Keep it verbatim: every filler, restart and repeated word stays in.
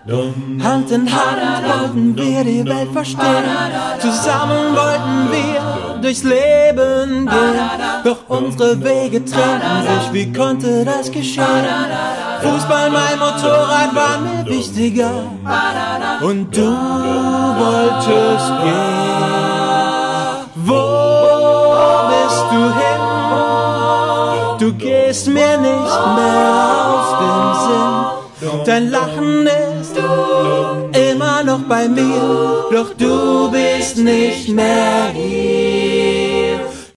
Hand in Hand wollten wir die Welt verstehen. Zusammen wollten wir durchs Leben gehen. Doch unsere Wege trennten sich, wie konnte das geschehen? Fußball, mein Motorrad war mir wichtiger. Und du wolltest gehen. Wo bist du hin? Du gehst mir nicht mehr aus dem Sinn. Dein Lachen ist immer noch bei mir, doch du bist nicht mehr hier.